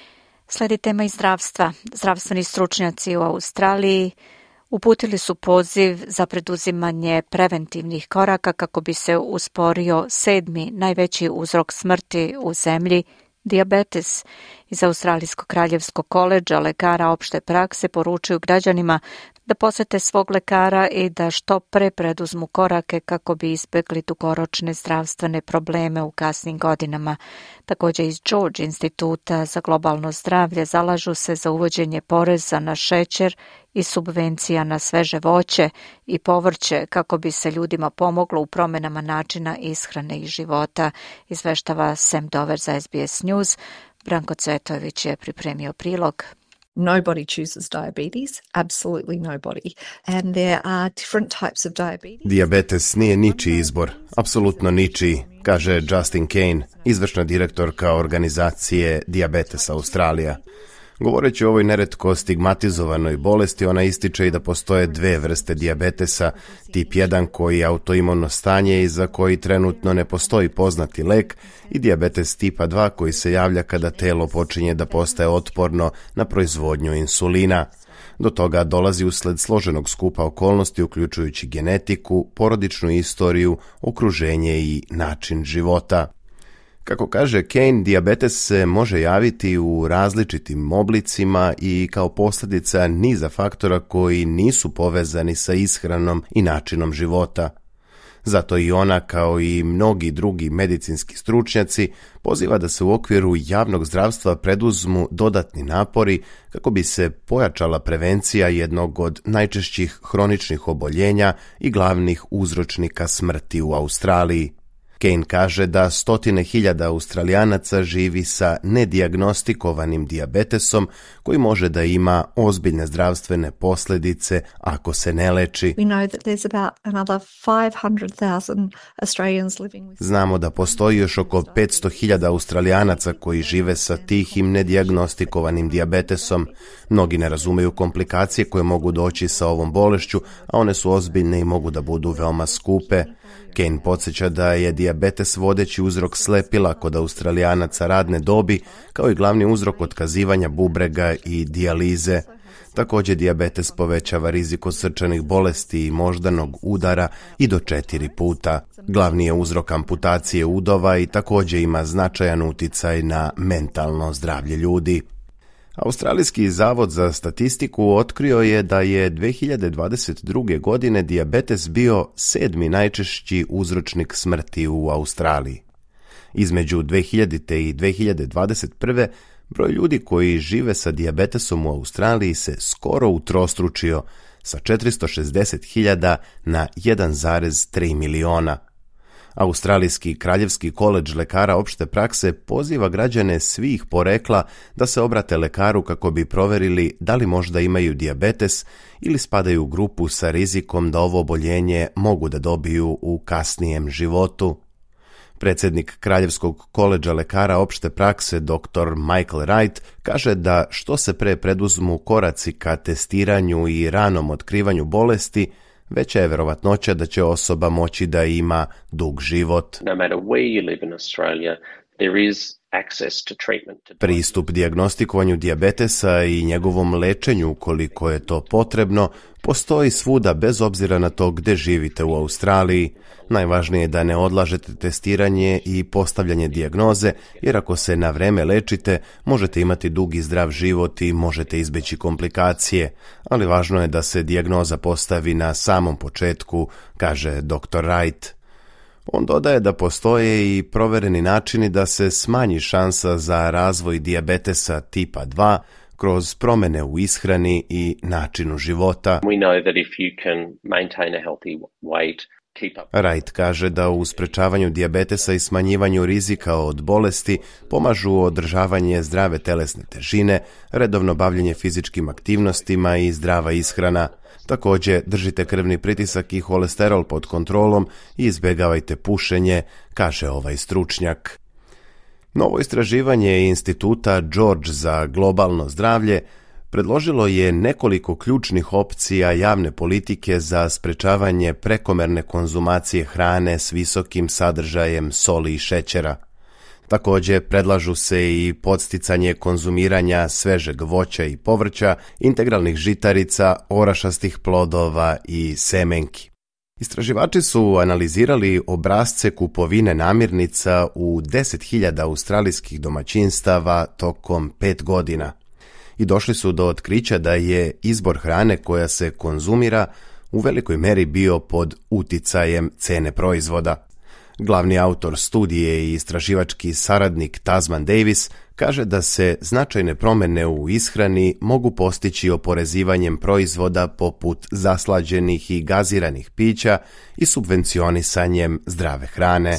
Sledi tema iz zdravstva. Zdravstveni stručnjaci u Australiji uputili su poziv za preduzimanje preventivnih koraka kako bi se usporio 7. najveći uzrok smrti u zemlji, dijabetes. Iz Australijskog kraljevskog koledža lekara opšte prakse poručuju građanima da posete svog lekara i da što pre preduzmu korake kako bi izbjegli dugoročne zdravstvene probleme u kasnim godinama. Također iz George instituta za globalno zdravlje zalažu se za uvođenje poreza na šećer i subvencija na sveže voće i povrće kako bi se ljudima pomoglo u promjenama načina ishrane i života, izveštava Sam Dover za SBS News. Branko Cvetojević je pripremio prilog. Nobody chooses diabetes, absolutely nobody. And there are different types of diabetes. Dijabetes nije ničiji izbor, apsolutno ničiji, kaže Justin Kane, izvršna direktorka organizacije Diabetes Australija. Govoreći o ovoj neretko stigmatizovanoj bolesti, ona ističe i da postoje dve vrste dijabetesa, tip 1 koji je autoimuno stanje i za koji trenutno ne postoji poznati lek, i dijabetes tipa 2 koji se javlja kada telo počinje da postaje otporno na proizvodnju insulina. Do toga dolazi usled složenog skupa okolnosti uključujući genetiku, porodičnu istoriju, okruženje i način života. Kako kaže Kane, dijabetes se može javiti u različitim oblicima i kao posljedica niza faktora koji nisu povezani sa ishranom i načinom života. Zato i ona, kao i mnogi drugi medicinski stručnjaci, poziva da se u okviru javnog zdravstva preduzmu dodatni napori kako bi se pojačala prevencija jednog od najčešćih hroničnih oboljenja i glavnih uzročnika smrti u Australiji. Kane kaže da 100.000 Australijanaca živi sa nedijagnostikovanim dijabetesom koji može da ima ozbiljne zdravstvene posljedice ako se ne leči. Znamo da postoji još oko 500.000 Australijanaca koji žive sa tihim nedijagnostikovanim dijabetesom. Mnogi ne razumeju komplikacije koje mogu doći sa ovom bolešću, a one su ozbiljne i mogu da budu veoma skupe. Kane podsjeća da je dijabetes vodeći uzrok slepila kod Australijanaca radne dobi, kao i glavni uzrok otkazivanja bubrega i dijalize. Također dijabetes povećava rizik od srčanih bolesti i moždanog udara i do 4 puta. Glavni je uzrok amputacije udova i također ima značajan uticaj na mentalno zdravlje ljudi. Australijski zavod za statistiku otkrio je da je 2022. godine dijabetes bio 7. najčešći uzročnik smrti u Australiji. Između 2000. i 2021. broj ljudi koji žive sa dijabetesom u Australiji se skoro utrostručio sa 460.000 na 1,3 miliona. Australijski kraljevski koledž lekara opšte prakse poziva građane svih porekla da se obrate lekaru kako bi proverili da li možda imaju dijabetes ili spadaju u grupu sa rizikom da ovo oboljenje mogu da dobiju u kasnijem životu. Predsjednik Kraljevskog koledža lekara opšte prakse dr. Michael Wright kaže da što se pre preduzmu koraci ka testiranju i ranom otkrivanju bolesti, veća je verovatnoća da će osoba moći da ima dug život. No matter where you live in Australia, Pristup dijagnostikovanju dijabetesa i njegovom lečenju, ukoliko je to potrebno, postoji svuda bez obzira na to gde živite u Australiji. Najvažnije je da ne odlažete testiranje i postavljanje dijagnoze, jer ako se na vreme lečite, možete imati dug i zdrav život i možete izbeći komplikacije. Ali važno je da se dijagnoza postavi na samom početku, kaže dr. Wright. On dodaje da postoje i provereni načini da se smanji šansa za razvoj dijabetesa tipa 2 kroz promene u ishrani i načinu života. Wright kaže da u sprečavanju dijabetesa i smanjivanju rizika od bolesti pomažu održavanje zdrave telesne težine, redovno bavljenje fizičkim aktivnostima i zdrava ishrana. Također, držite krvni pritisak i holesterol pod kontrolom i izbjegavajte pušenje, kaže ovaj stručnjak. Novo istraživanje Instituta George za globalno zdravlje predložilo je nekoliko ključnih opcija javne politike za sprečavanje prekomerne konzumacije hrane s visokim sadržajem soli i šećera. Također predlažu se i podsticanje konzumiranja svežeg voća i povrća, integralnih žitarica, orašastih plodova i semenki. Istraživači su analizirali obrasce kupovine namirnica u 10.000 australijskih domaćinstava tokom 5 godina i došli su do otkrića da je izbor hrane koja se konzumira u velikoj meri bio pod uticajem cene proizvoda. Glavni autor studije i istraživački saradnik Tasman Davis kaže da se značajne promjene u ishrani mogu postići oporezivanjem proizvoda poput zaslađenih i gaziranih pića i subvencionisanjem zdrave hrane.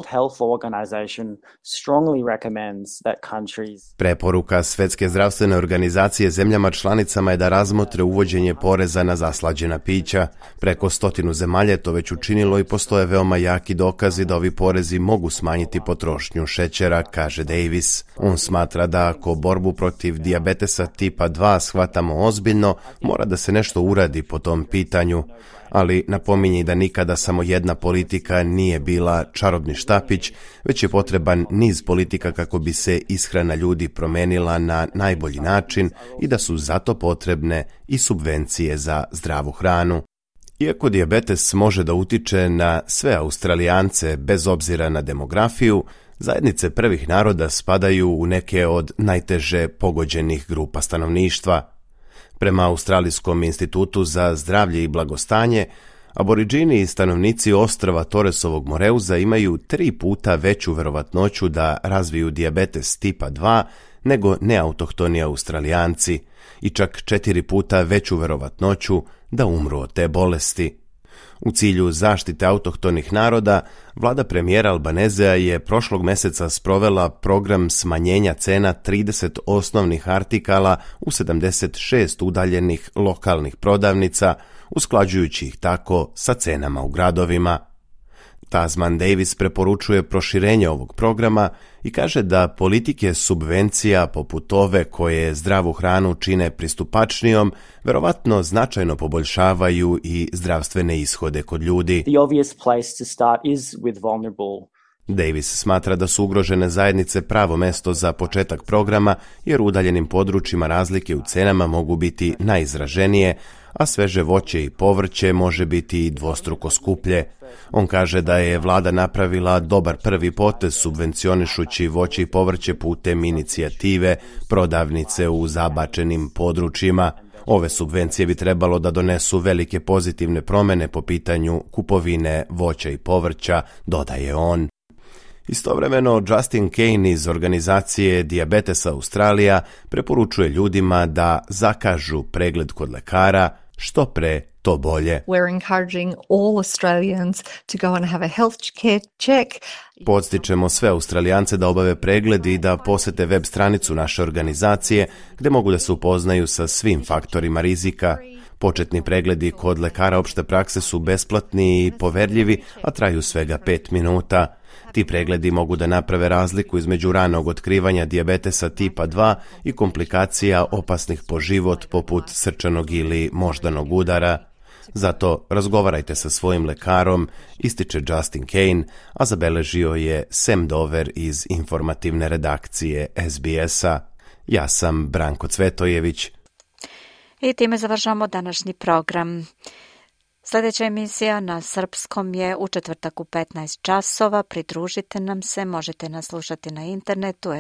Preporuka Svjetske zdravstvene organizacije zemljama članicama je da razmotre uvođenje poreza na zaslađena pića. Preko 100 zemalja je to već učinilo i postoje veoma jaki dokazi da ovi porezi mogu smanjiti potrošnju šećera, kaže Davis. On smatra da ako borbu protiv dijabetesa tipa 2 shvatamo ozbiljno, mora da se nešto uradi po tom pitanju. Ali napominje da nikada samo jedna politika nije bila čarobni štapić, već je potreban niz politika kako bi se ishrana ljudi promenila na najbolji način i da su zato potrebne i subvencije za zdravu hranu. Iako dijabetes može da utiče na sve Australijance bez obzira na demografiju, zajednice prvih naroda spadaju u neke od najteže pogođenih grupa stanovništva. Prema Australijskom institutu za zdravlje i blagostanje, aboriđini i stanovnici ostrva Torresovog Moreuza imaju 3 puta veću verovatnoću da razviju dijabetes tipa 2 nego neautohtoni Australijanci i čak 4 puta veću verovatnoću da umru od te bolesti. U cilju zaštite autohtonih naroda, vlada premijera Albanezea je prošlog meseca sprovela program smanjenja cena 30 osnovnih artikala u 76 udaljenih lokalnih prodavnica, usklađujući ih tako sa cenama u gradovima. Tasman Davis preporučuje proširenje ovog programa i kaže da politike subvencija poput ove koje zdravu hranu čine pristupačnijom, verovatno značajno poboljšavaju i zdravstvene ishode kod ljudi. Davis smatra da su ugrožene zajednice pravo mesto za početak programa, jer u udaljenim područjima razlike u cenama mogu biti najizraženije, a sveže voće i povrće može biti i dvostruko skuplje. On kaže da je vlada napravila dobar prvi potez subvencionišući voće i povrće putem inicijative prodavnice u zabačenim područjima. Ove subvencije bi trebalo da donesu velike pozitivne promjene po pitanju kupovine voća i povrća, dodaje on. Istovremeno, Justin Kane iz organizacije Diabetes Australija preporučuje ljudima da zakažu pregled kod lekara, što pre to bolje. We're encouraging all Australians to go and have a health check. Podstičemo sve Australijance da obave pregled i da posete web stranicu naše organizacije gdje mogu da se upoznaju sa svim faktorima rizika. Početni pregledi kod lekara opšte prakse su besplatni i poverljivi, a traju svega 5 minuta. Ti pregledi mogu da naprave razliku između ranog otkrivanja dijabetesa tipa 2 i komplikacija opasnih po život poput srčanog ili moždanog udara. Zato razgovarajte sa svojim lekarom, ističe Justin Kane, a zabeležio je Sam Dover iz informativne redakcije SBS-a. Ja sam Branko Cvetojević. I time završamo današnji program. Sljedeća emisija na srpskom je u četvrtak u 15 časova. Pridružite nam se, možete nas slušati na internetu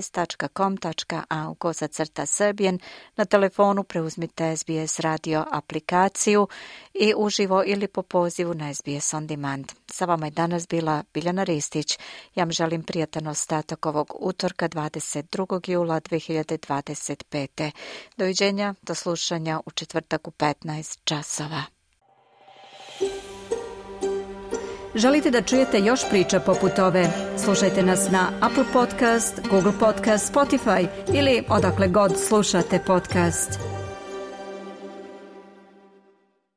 sbs.com.au/Serbian. Na telefonu preuzmite SBS radio aplikaciju i uživo ili po pozivu na SBS On Demand. Sa vama je danas bila Biljana Ristić. Ja vam želim prijatan ostatak ovog utorka 22. jula 2025. Doviđenja, do slušanja u četvrtak u 15 časova. Želite da čujete još priča poput ove? Slušajte nas na Apple Podcast, Google Podcast, Spotify ili odakle god slušate podcast.